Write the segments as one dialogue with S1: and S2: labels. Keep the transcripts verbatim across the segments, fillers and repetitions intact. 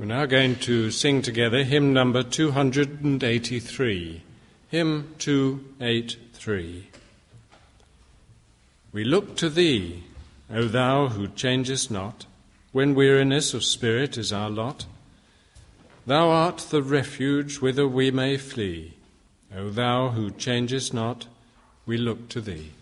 S1: We're now going to sing together hymn number two hundred eighty-three. Hymn two eighty-three. We look to thee, O thou who changest not, when weariness of spirit is our lot. Thou art the refuge whither we may flee. O thou who changest not, we look to thee.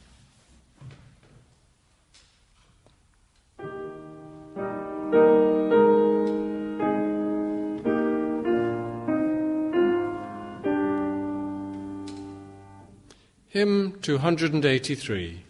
S1: Hymn two hundred eighty-three.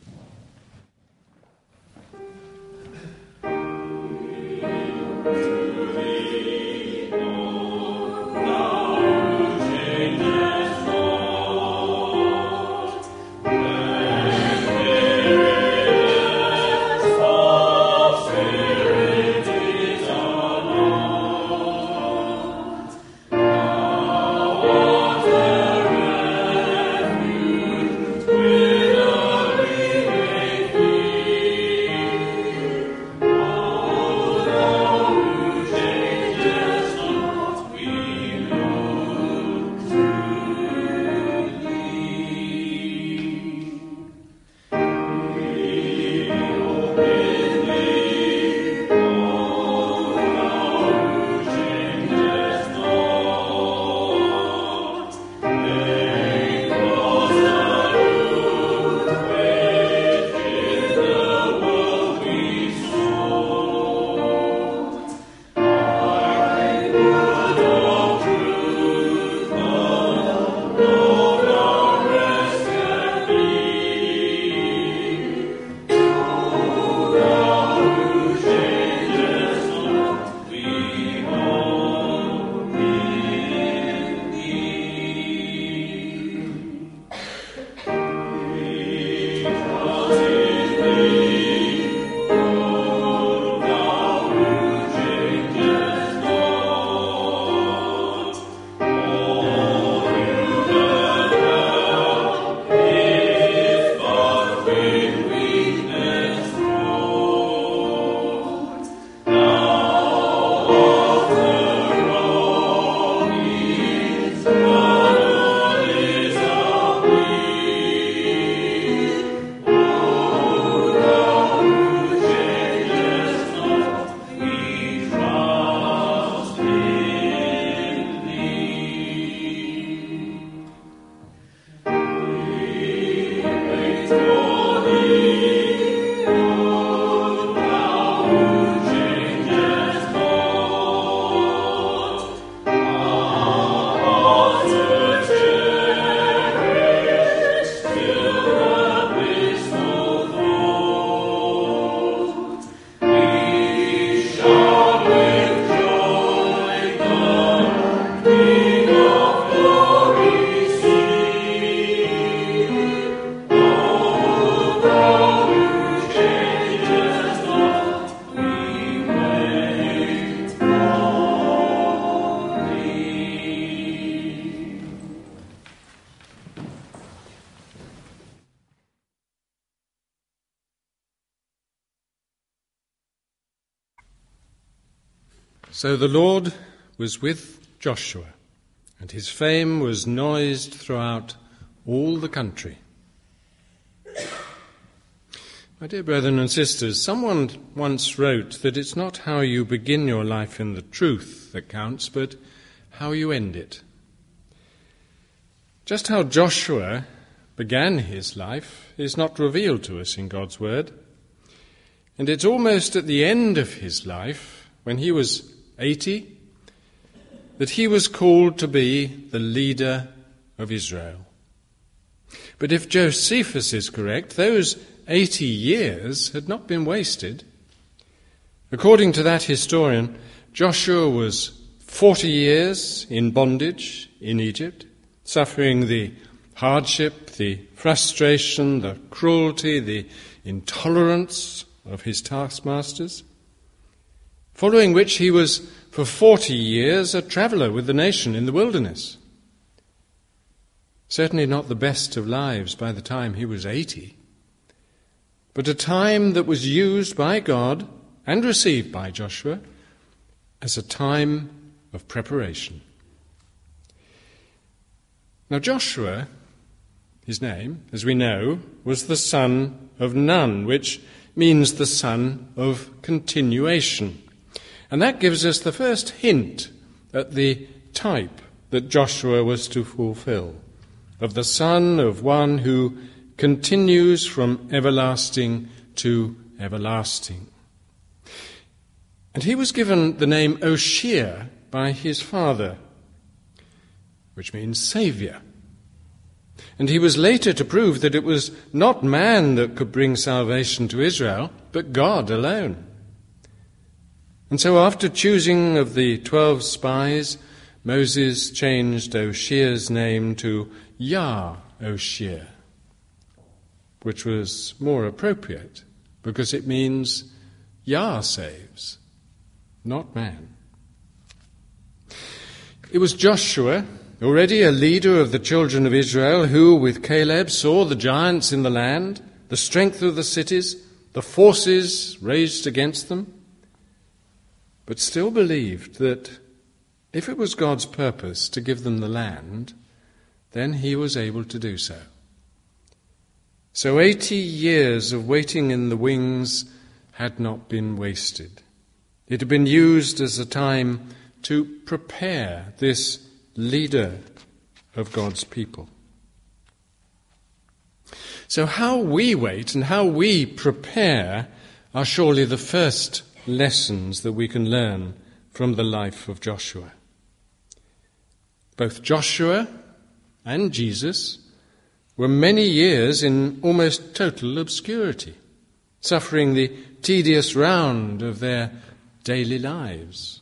S1: So the Lord was with Joshua, and his fame was noised throughout all the country. My dear brethren and sisters, someone once wrote that it's not how you begin your life in the truth that counts, but how you end it. Just how Joshua began his life is not revealed to us in God's word. And it's almost at the end of his life, when he was eighty, that he was called to be the leader of Israel. But if Josephus is correct, those eighty years had not been wasted. According to that historian, Joshua was forty years in bondage in Egypt, suffering the hardship, the frustration, the cruelty, the intolerance of his taskmasters, following which he was for forty years a traveller with the nation in the wilderness. Certainly not the best of lives by the time he was eighty, but a time that was used by God and received by Joshua as a time of preparation. Now Joshua, his name, as we know, was the son of Nun, which means the son of continuation. And that gives us the first hint at the type that Joshua was to fulfill, of the son of one who continues from everlasting to everlasting. And he was given the name Oshea by his father, which means saviour. And he was later to prove that it was not man that could bring salvation to Israel, but God alone. And so after choosing of the twelve spies, Moses changed Oshea's name to Yah-Oshea, which was more appropriate because it means Yah saves, not man. It was Joshua, already a leader of the children of Israel, who, with Caleb, saw the giants in the land, the strength of the cities, the forces raised against them, but still believed that if it was God's purpose to give them the land, then he was able to do so. So eighty years of waiting in the wings had not been wasted. It had been used as a time to prepare this leader of God's people. So how we wait and how we prepare are surely the first lessons that we can learn from the life of Joshua. Both Joshua and Jesus were many years in almost total obscurity, suffering the tedious round of their daily lives.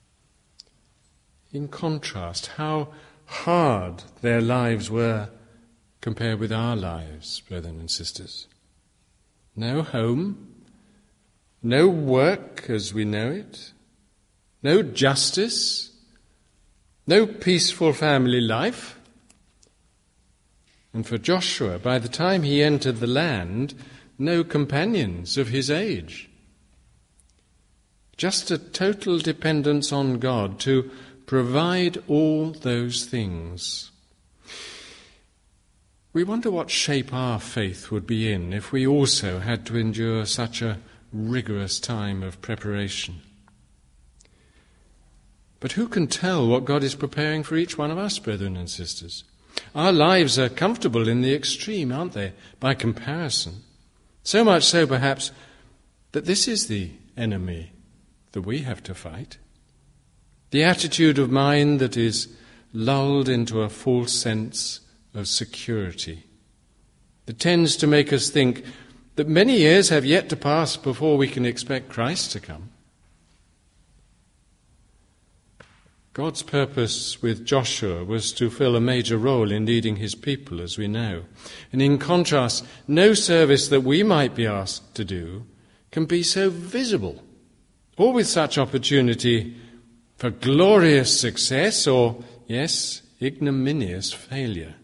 S1: In contrast, how hard their lives were compared with our lives, brethren and sisters. No home, no work as we know it, no justice, no peaceful family life. And for Joshua, by the time he entered the land, no companions of his age. Just a total dependence on God to provide all those things. We wonder what shape our faith would be in if we also had to endure such a rigorous time of preparation. But who can tell what God is preparing for each one of us, brethren and sisters? Our lives are comfortable in the extreme, aren't they, by comparison? So much so, perhaps, that this is the enemy that we have to fight. The attitude of mind that is lulled into a false sense of security, that tends to make us think that many years have yet to pass before we can expect Christ to come. God's purpose with Joshua was to fill a major role in leading his people, as we know. And in contrast, no service that we might be asked to do can be so visible, or with such opportunity for glorious success or, yes, ignominious failure.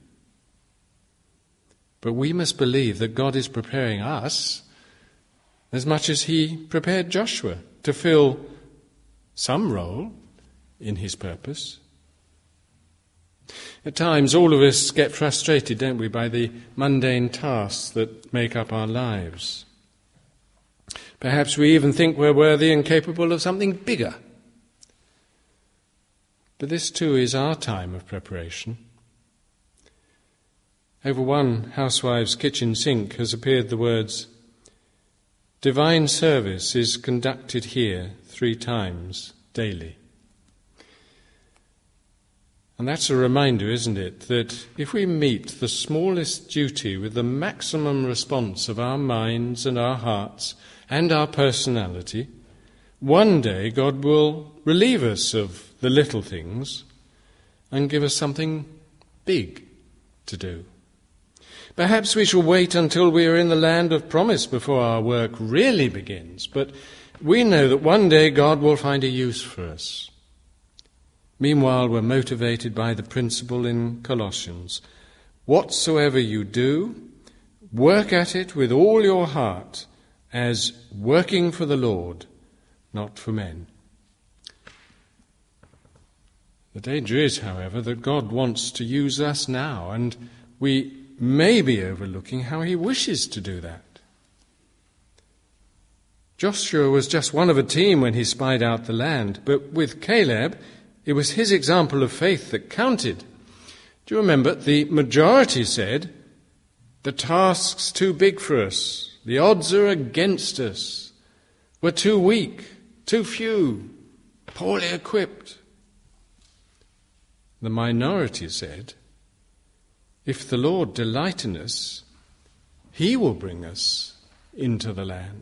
S1: But we must believe that God is preparing us as much as he prepared Joshua to fill some role in his purpose. At times all of us get frustrated, don't we, by the mundane tasks that make up our lives. Perhaps we even think we're worthy and capable of something bigger. But this too is our time of preparation. Over one housewife's kitchen sink has appeared the words, "Divine service is conducted here three times daily." And that's a reminder, isn't it, that if we meet the smallest duty with the maximum response of our minds and our hearts and our personality, one day God will relieve us of the little things and give us something big to do. Perhaps we shall wait until we are in the land of promise before our work really begins, but we know that one day God will find a use for us. Meanwhile, we're motivated by the principle in Colossians, "Whatsoever you do, work at it with all your heart, as working for the Lord, not for men." The danger is, however, that God wants to use us now, and we may be overlooking how he wishes to do that. Joshua was just one of a team when he spied out the land, but with Caleb, it was his example of faith that counted. Do you remember? The majority said, the task's too big for us, the odds are against us, we're too weak, too few, poorly equipped. The minority said, if the Lord delight in us, he will bring us into the land.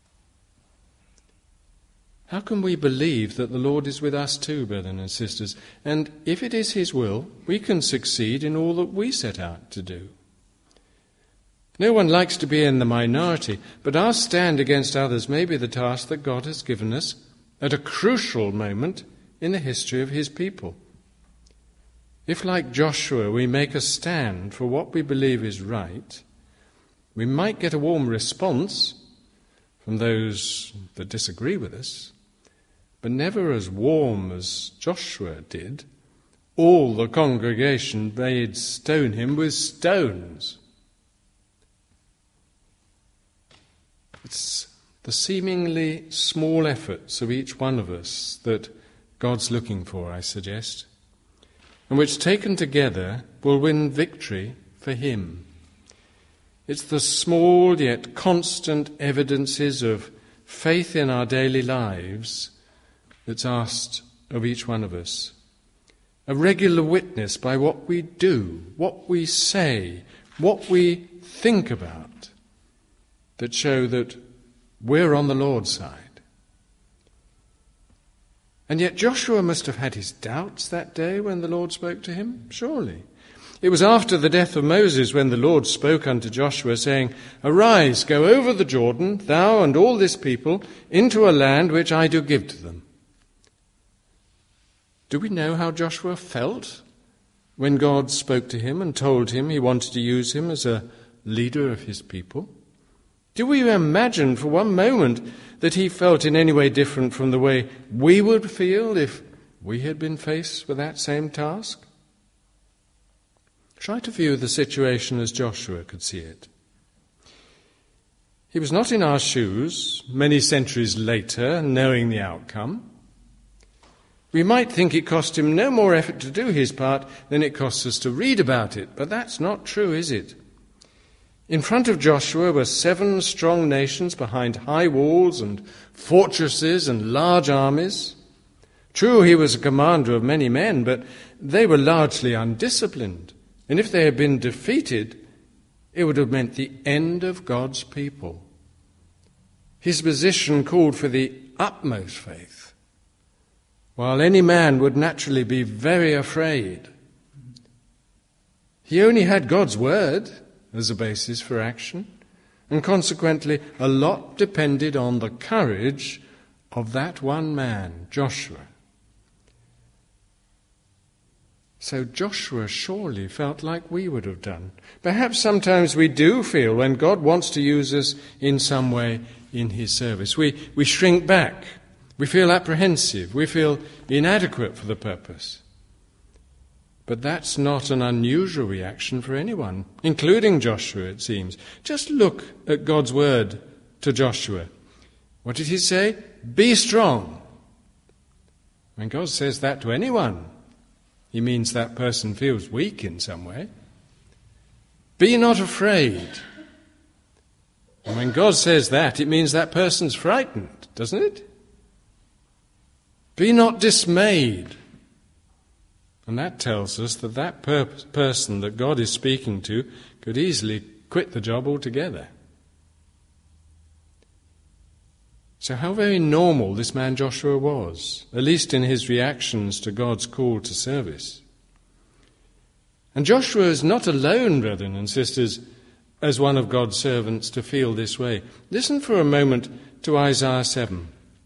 S1: How can we believe that the Lord is with us too, brethren and sisters? And if it is his will, we can succeed in all that we set out to do. No one likes to be in the minority, but our stand against others may be the task that God has given us at a crucial moment in the history of his people. If, like Joshua, we make a stand for what we believe is right, we might get a warm response from those that disagree with us, but never as warm as Joshua did. All the congregation made stone him with stones. It's the seemingly small efforts of each one of us that God's looking for, I suggest, and which taken together will win victory for him. It's the small yet constant evidences of faith in our daily lives that's asked of each one of us. A regular witness by what we do, what we say, what we think about, that show that we're on the Lord's side. And yet Joshua must have had his doubts that day when the Lord spoke to him, surely. It was after the death of Moses when the Lord spoke unto Joshua, saying, Arise, go over the Jordan, thou and all this people, into a land which I do give to them. Do we know how Joshua felt when God spoke to him and told him he wanted to use him as a leader of his people? Do we imagine for one moment that he felt in any way different from the way we would feel if we had been faced with that same task? Try to view the situation as Joshua could see it. He was not in our shoes many centuries later, knowing the outcome. We might think it cost him no more effort to do his part than it costs us to read about it, but that's not true, is it? In front of Joshua were seven strong nations behind high walls and fortresses and large armies. True, he was a commander of many men, but they were largely undisciplined. And if they had been defeated, it would have meant the end of God's people. His position called for the utmost faith, while any man would naturally be very afraid. He only had God's word as a basis for action, and consequently a lot depended on the courage of that one man, Joshua. So Joshua surely felt like we would have done. Perhaps sometimes we do feel when God wants to use us in some way in his service. We, we shrink back. We feel apprehensive. We feel inadequate for the purpose. But that's not an unusual reaction for anyone, including Joshua, it seems. Just look at God's word to Joshua. What did he say? Be strong. When God says that to anyone, he means that person feels weak in some way. Be not afraid. And when God says that, it means that person's frightened, doesn't it? Be not dismayed. And that tells us that that per- person that God is speaking to could easily quit the job altogether. So how very normal this man Joshua was, at least in his reactions to God's call to service. And Joshua is not alone, brethren and sisters, as one of God's servants to feel this way. Listen for a moment to Isaiah seven.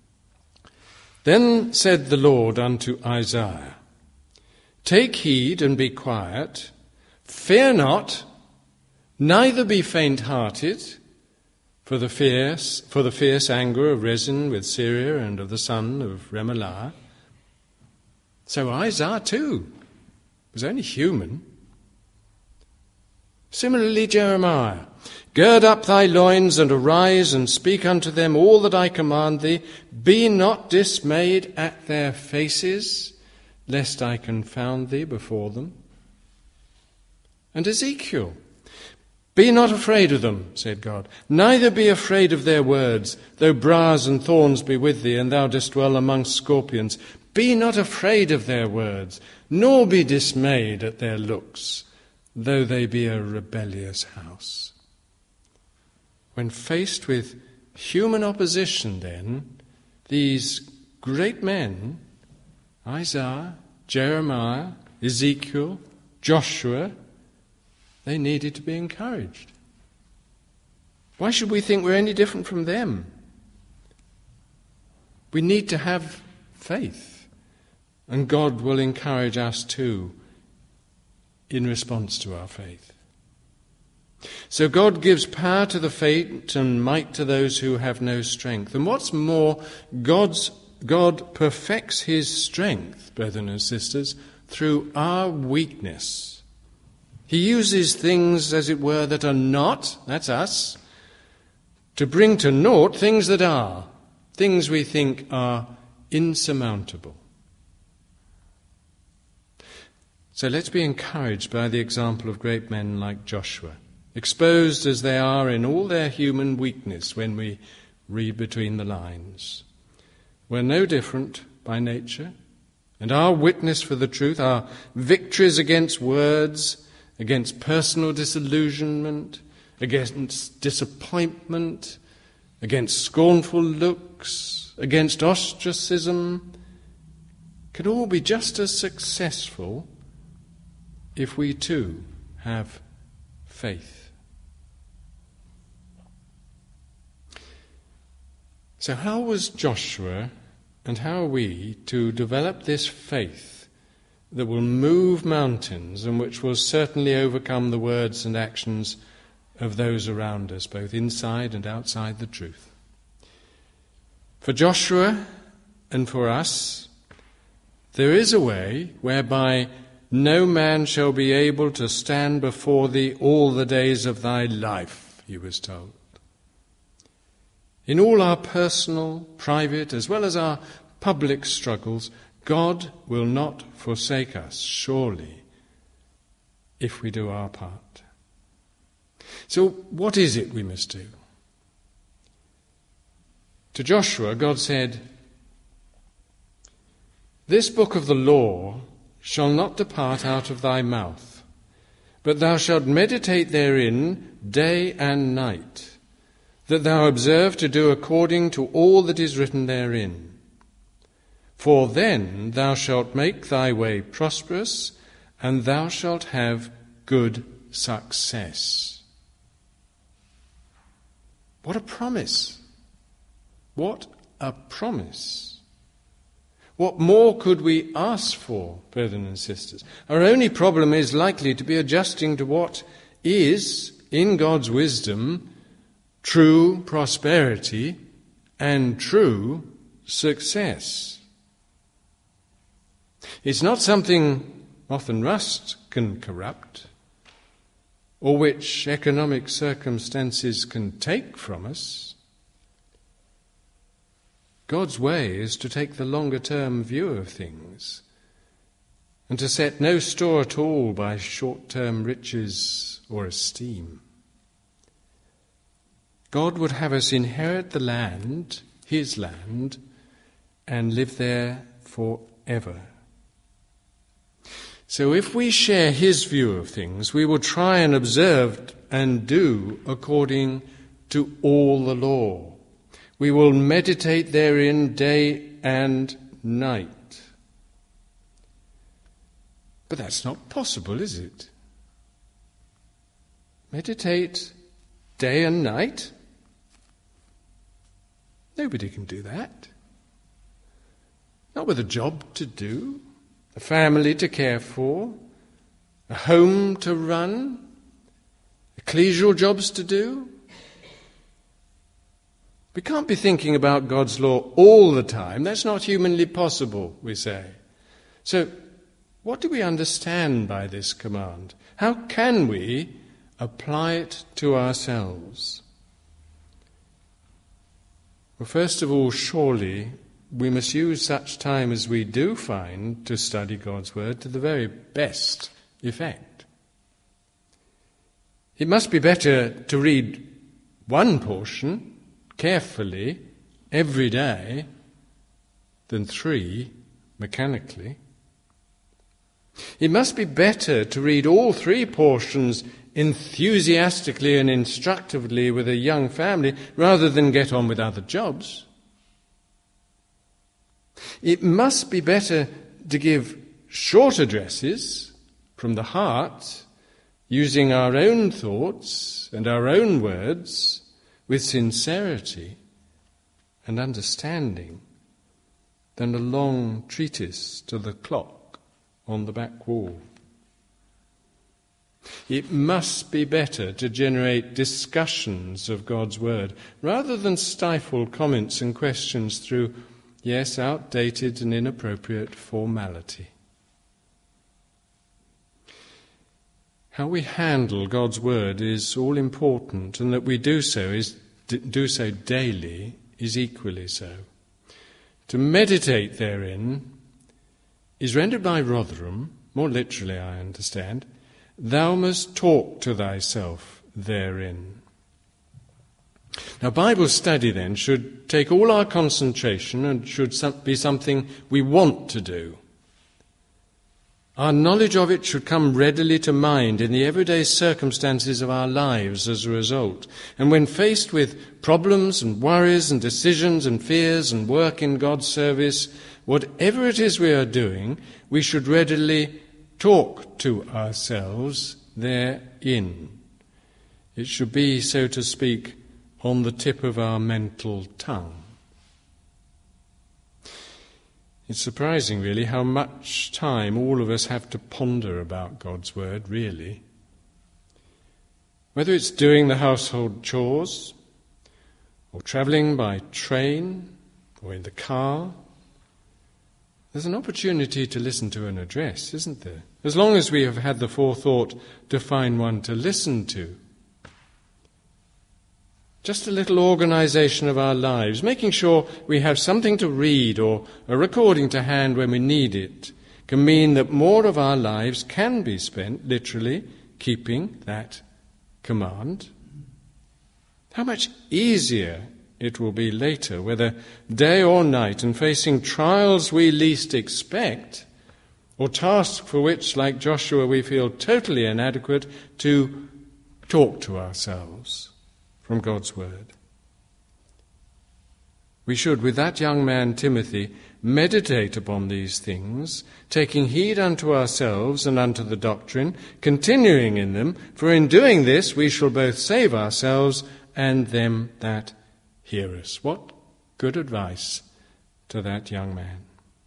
S1: Then said the Lord unto Isaiah, Take heed and be quiet, fear not, neither be faint-hearted, for the fierce, for the fierce anger of Rezin with Syria and of the son of Remaliah. So Isaiah too was only human. Similarly, Jeremiah, gird up thy loins and arise and speak unto them all that I command thee. Be not dismayed at their faces, lest I confound thee before them. And Ezekiel, be not afraid of them, said God, neither be afraid of their words, though briars and thorns be with thee, and thou dost dwell amongst scorpions. Be not afraid of their words, nor be dismayed at their looks, though they be a rebellious house. When faced with human opposition, then, these great men, Isaiah, Jeremiah, Ezekiel, Joshua, they needed to be encouraged. Why should we think we're any different from them? We need to have faith, and God will encourage us too in response to our faith. So God gives power to the faint and might to those who have no strength. And what's more, God's, God perfects his strength, brethren and sisters, through our weakness. He uses things, as it were, that are not, that's us, to bring to naught things that are, things we think are insurmountable. So let's be encouraged by the example of great men like Joshua, exposed as they are in all their human weakness when we read between the lines. We're no different by nature, and our witness for the truth, our victories against words, against personal disillusionment, against disappointment, against scornful looks, against ostracism, can all be just as successful if we too have faith. So how was Joshua and how are we to develop this faith that will move mountains and which will certainly overcome the words and actions of those around us, both inside and outside the truth? For Joshua and for us, there is a way whereby no man shall be able to stand before thee all the days of thy life, he was told. In all our personal, private, as well as our public struggles, God will not forsake us, surely, if we do our part. So what is it we must do? To Joshua, God said, "This book of the law shall not depart out of thy mouth, but thou shalt meditate therein day and night, that thou observe to do according to all that is written therein. For then thou shalt make thy way prosperous, and thou shalt have good success." What a promise! What a promise! What more could we ask for, brethren and sisters? Our only problem is likely to be adjusting to what is, in God's wisdom, true prosperity and true success. It's not something moth and rust can corrupt, or which economic circumstances can take from us. God's way is to take the longer-term view of things and to set no store at all by short-term riches or esteem. God would have us inherit the land, his land, and live there forever. So if we share his view of things, we will try and observe and do according to all the law. We will meditate therein day and night. But that's not possible, is it? Meditate day and night? Nobody can do that. Not with a job to do, a family to care for, a home to run, ecclesial jobs to do. We can't be thinking about God's law all the time. That's not humanly possible, we say. So, what do we understand by this command? How can we apply it to ourselves? Well, first of all, surely we must use such time as we do find to study God's word to the very best effect. It must be better to read one portion carefully every day than three mechanically. It must be better to read all three portions enthusiastically and instructively with a young family rather than get on with other jobs. It must be better to give short addresses from the heart, using our own thoughts and our own words with sincerity and understanding, than a long treatise to the clock on the back wall. It must be better to generate discussions of God's word rather than stifle comments and questions through, yes, outdated and inappropriate formality. How we handle God's word is all important, and that we do so is do so daily is equally so. To meditate therein is rendered by Rotherham, more literally I understand, thou must talk to thyself therein. Now, Bible study then should take all our concentration and should be something we want to do. Our knowledge of it should come readily to mind in the everyday circumstances of our lives as a result. And when faced with problems and worries and decisions and fears and work in God's service, whatever it is we are doing, we should readily talk to ourselves therein. It should be, so to speak, on the tip of our mental tongue. It's surprising, really, how much time all of us have to ponder about God's word, really. Whether it's doing the household chores, or travelling by train, or in the car, there's an opportunity to listen to an address, isn't there? As long as we have had the forethought to find one to listen to. Just a little organisation of our lives, making sure we have something to read or a recording to hand when we need it, can mean that more of our lives can be spent, literally, keeping that command. How much easier it will be later, whether day or night, and facing trials we least expect, or tasks for which, like Joshua, we feel totally inadequate, to talk to ourselves from God's word. We should, with that young man Timothy, meditate upon these things, taking heed unto ourselves and unto the doctrine, continuing in them, for in doing this we shall both save ourselves and them that hear us. What good advice to that young man.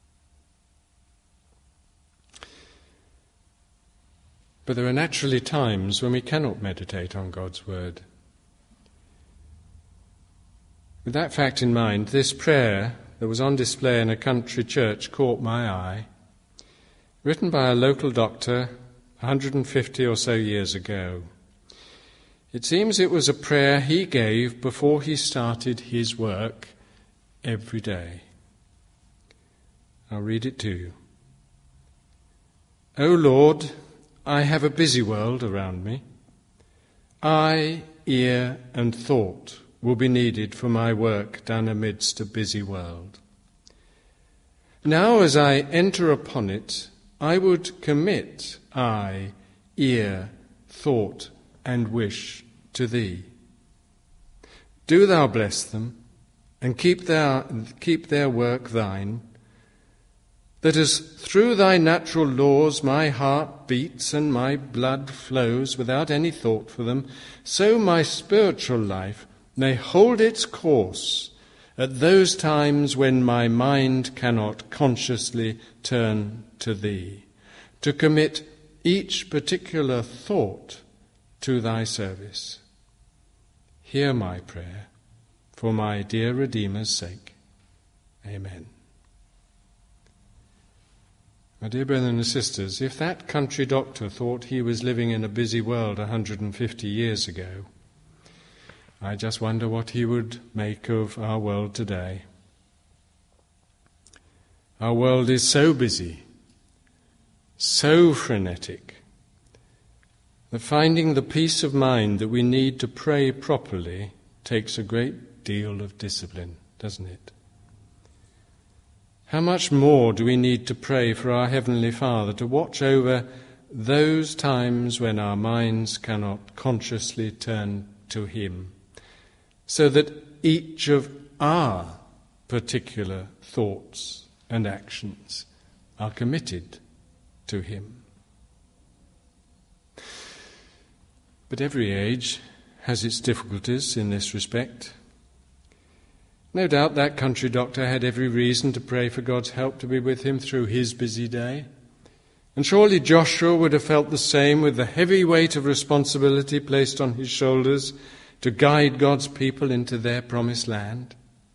S1: But there are naturally times when we cannot meditate on God's word. With that fact in mind, this prayer that was on display in a country church caught my eye, written by a local doctor one hundred fifty or so years ago. It seems it was a prayer he gave before he started his work every day. I'll read it to you. O Lord, I have a busy world around me. Eye, ear, and thought will be needed for my work done amidst a busy world. Now as I enter upon it, I would commit eye, ear, thought, and wish to Thee. Do Thou bless them, and keep their, keep their work Thine, that as through Thy natural laws my heart beats and my blood flows without any thought for them, so my spiritual life may hold its course at those times when my mind cannot consciously turn to Thee, to commit each particular thought to Thy service. Hear my prayer, for my dear Redeemer's sake. Amen. My dear brothers and sisters, if that country doctor thought he was living in a busy world one hundred fifty years ago, I just wonder what he would make of our world today. Our world is so busy, so frenetic, that finding the peace of mind that we need to pray properly takes a great deal of discipline, doesn't it? How much more do we need to pray for our Heavenly Father to watch over those times when our minds cannot consciously turn to Him, so that each of our particular thoughts and actions are committed to Him. But every age has its difficulties in this respect. No doubt that country doctor had every reason to pray for God's help to be with him through his busy day. And surely Joshua would have felt the same with the heavy weight of responsibility placed on his shoulders to guide God's people into their promised land.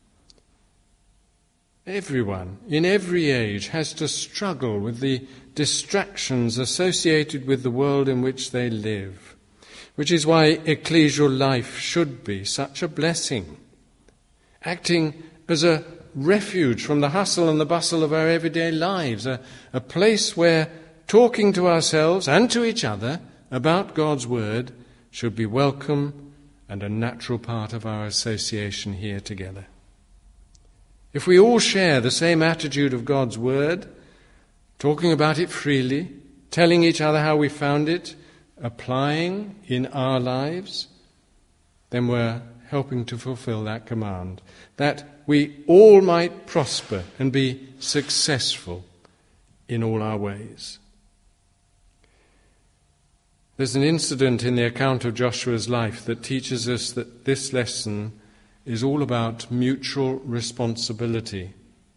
S1: Everyone, in every age, has to struggle with the distractions associated with the world in which they live, which is why ecclesial life should be such a blessing, acting as a refuge from the hustle and the bustle of our everyday lives, a, a place where talking to ourselves and to each other about God's Word should be welcome and a natural part of our association here together. If we all share the same attitude of God's Word, talking about it freely, telling each other how we found it, applying in our lives, then we're helping to fulfill that command, that we all might prosper and be successful in all our ways. There's an incident in the account of Joshua's life that teaches us that this lesson is all about mutual responsibility.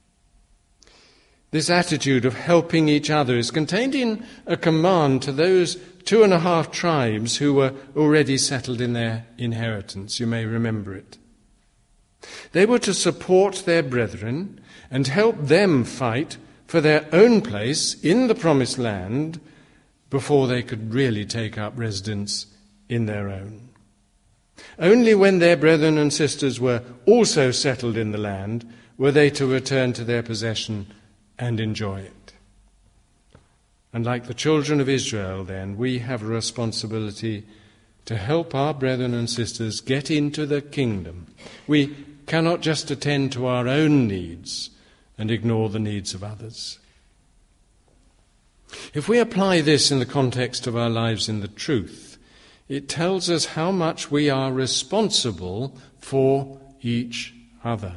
S1: This attitude of helping each other is contained in a command to those two and a half tribes who were already settled in their inheritance. You may remember it. They were to support their brethren and help them fight for their own place in the promised land before they could really take up residence in their own. Only when their brethren and sisters were also settled in the land were they to return to their possession and enjoy it. And like the children of Israel, then, we have a responsibility to help our brethren and sisters get into the kingdom. We cannot just attend to our own needs and ignore the needs of others. If we apply this in the context of our lives in the truth, it tells us how much we are responsible for each other.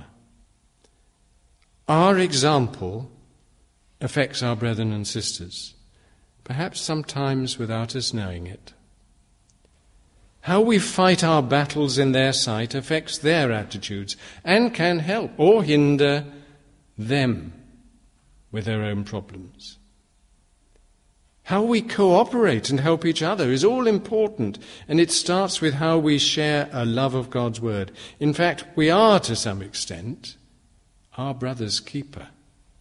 S1: Our example affects our brethren and sisters, perhaps sometimes without us knowing it. How we fight our battles in their sight affects their attitudes and can help or hinder them with their own problems. How we cooperate and help each other is all important, and it starts with how we share a love of God's Word. In fact, we are, to some extent, our brother's keeper.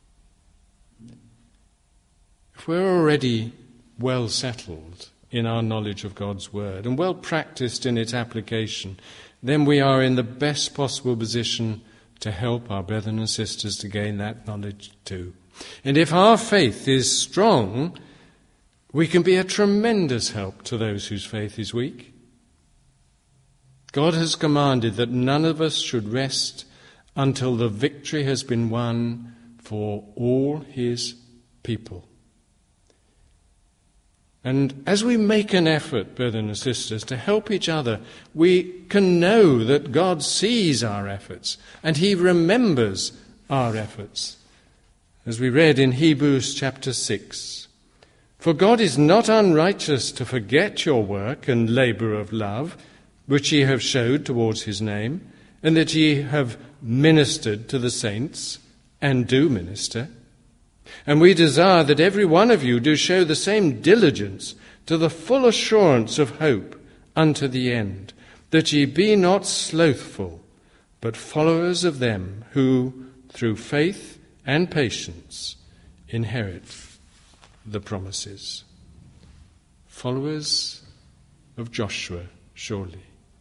S1: If we're already well settled in our knowledge of God's Word and well practiced in its application, then we are in the best possible position to help our brethren and sisters to gain that knowledge too. And if our faith is strong, we can be a tremendous help to those whose faith is weak. God has commanded that none of us should rest until the victory has been won for all His people. And as we make an effort, brethren and sisters, to help each other, we can know that God sees our efforts and He remembers our efforts. As we read in Hebrews chapter six, "For God is not unrighteous to forget your work and labour of love, which ye have showed towards His name, and that ye have ministered to the saints, and do minister. And we desire that every one of you do show the same diligence to the full assurance of hope unto the end, that ye be not slothful, but followers of them who, through faith and patience, inherit the promises. Followers of Joshua, surely.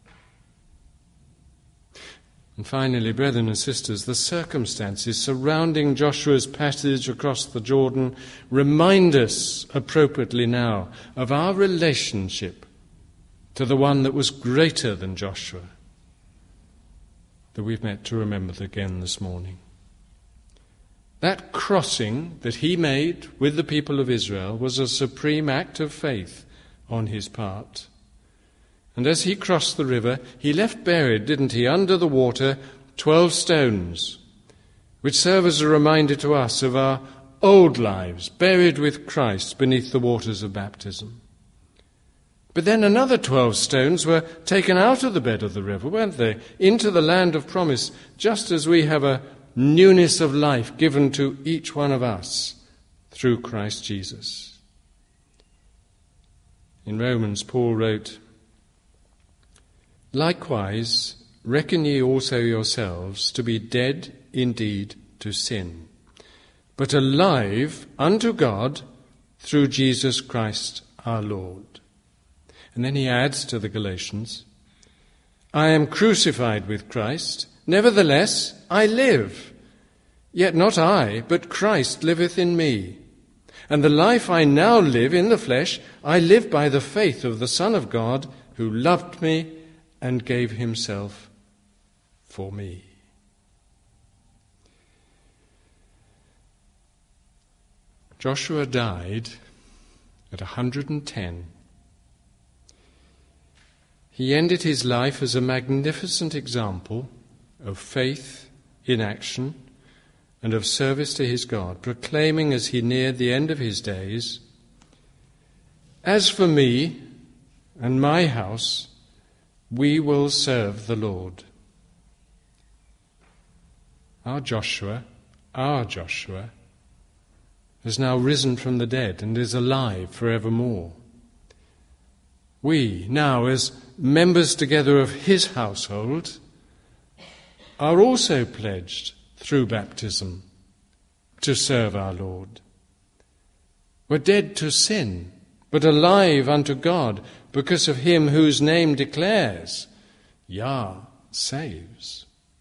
S1: And finally, brethren and sisters, the circumstances surrounding Joshua's passage across the Jordan remind us appropriately now of our relationship to the one that was greater than Joshua, that we've met to remember again this morning. That crossing that he made with the people of Israel was a supreme act of faith on his part. And as he crossed the river, he left buried, didn't he, under the water, twelve stones, which serve as a reminder to us of our old lives, buried with Christ beneath the waters of baptism. But then another twelve stones were taken out of the bed of the river, weren't they, into the land of promise, just as we have a newness of life given to each one of us through Christ Jesus. In Romans, Paul wrote, "Likewise, reckon ye also yourselves to be dead indeed to sin, but alive unto God through Jesus Christ our Lord." And then he adds to the Galatians, "I am crucified with Christ, nevertheless I live. Yet not I, but Christ liveth in me. And the life I now live in the flesh, I live by the faith of the Son of God, who loved me and gave himself for me." Joshua died at one hundred ten. He ended his life as a magnificent example of faith in action and of service to his God, proclaiming as he neared the end of his days, "As for me and my house, we will serve the Lord." Our Joshua, our Joshua, has now risen from the dead and is alive forevermore. We, now as members together of his household, are also pledged through baptism to serve our Lord. We're dead to sin, but alive unto God because of him whose name declares, Yah saves.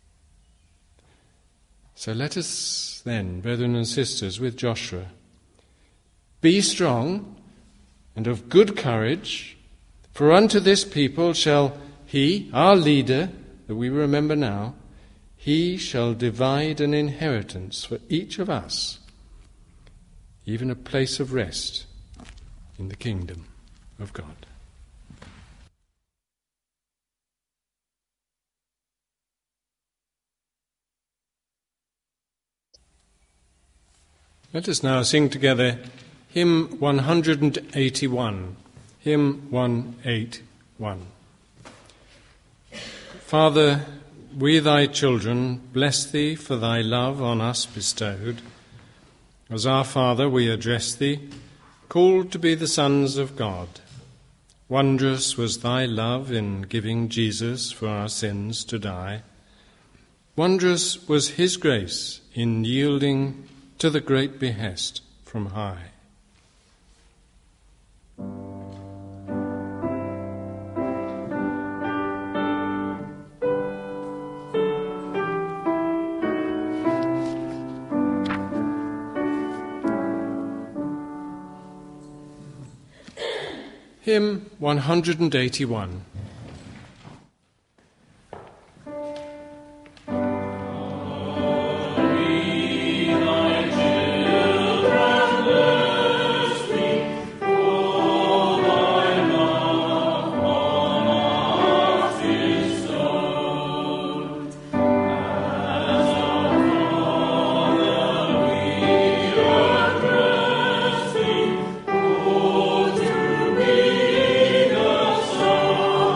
S1: So let us then, brethren and sisters, with Joshua, be strong and of good courage, for unto this people shall he, our leader, that we remember now, he shall divide an inheritance for each of us, even a place of rest in the kingdom of God. Let us now sing together hymn one eighty-one. Hymn one eighty-one. Father, we thy children bless thee for thy love on us bestowed. As our Father we address thee, called to be the sons of God. Wondrous was thy love in giving Jesus for our sins to die. Wondrous was his grace in yielding to the great behest from high. Hymn one eighty-one.
S2: Oh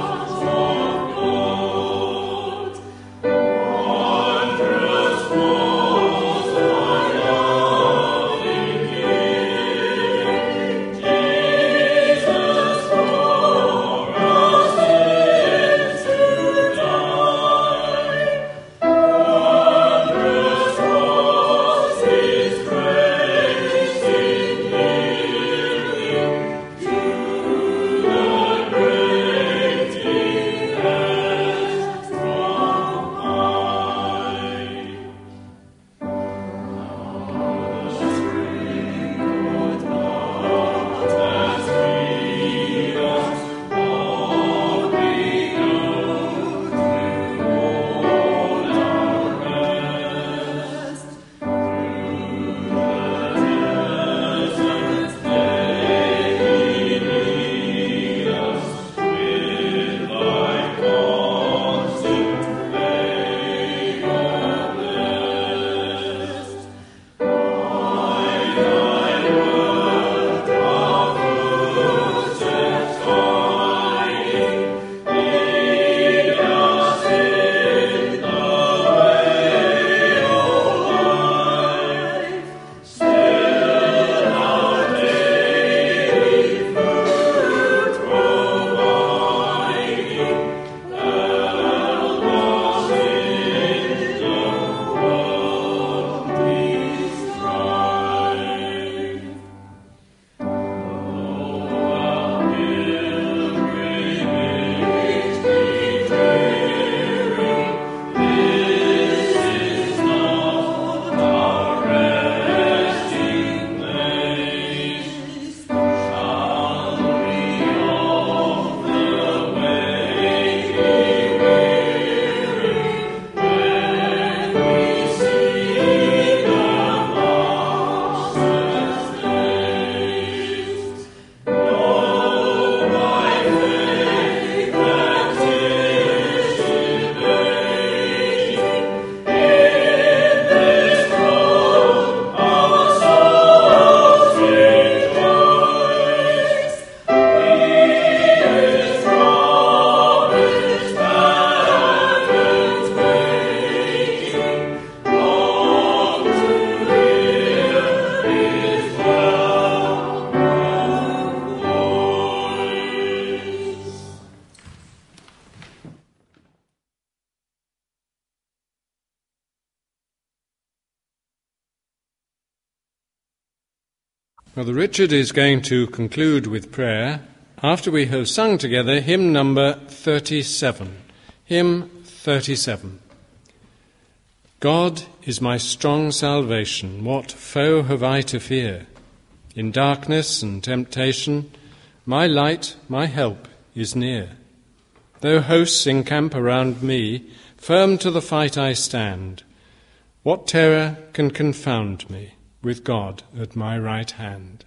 S1: Brother Richard is going to conclude with prayer after we have sung together hymn number thirty-seven. Hymn thirty-seven. God is my strong salvation, what foe have I to fear? In darkness and temptation, my light, my help is near. Though hosts encamp around me, firm to the fight I stand. What terror can confound me with God at my right hand?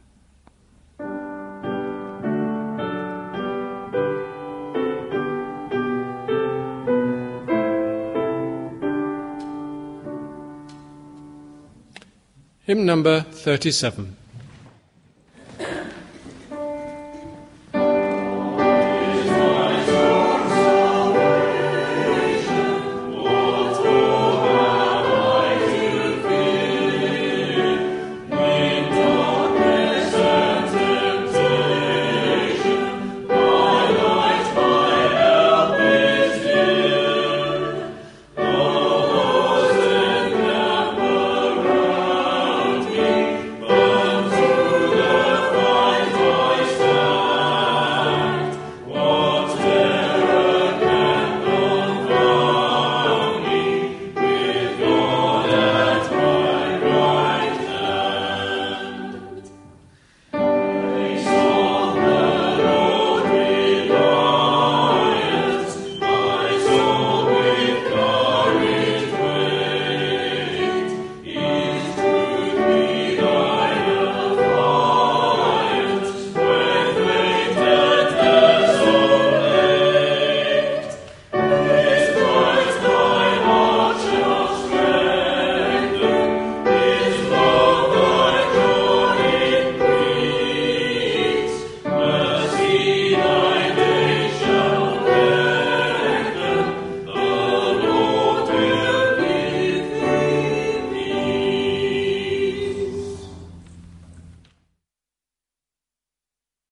S1: Hymn number thirty-seven.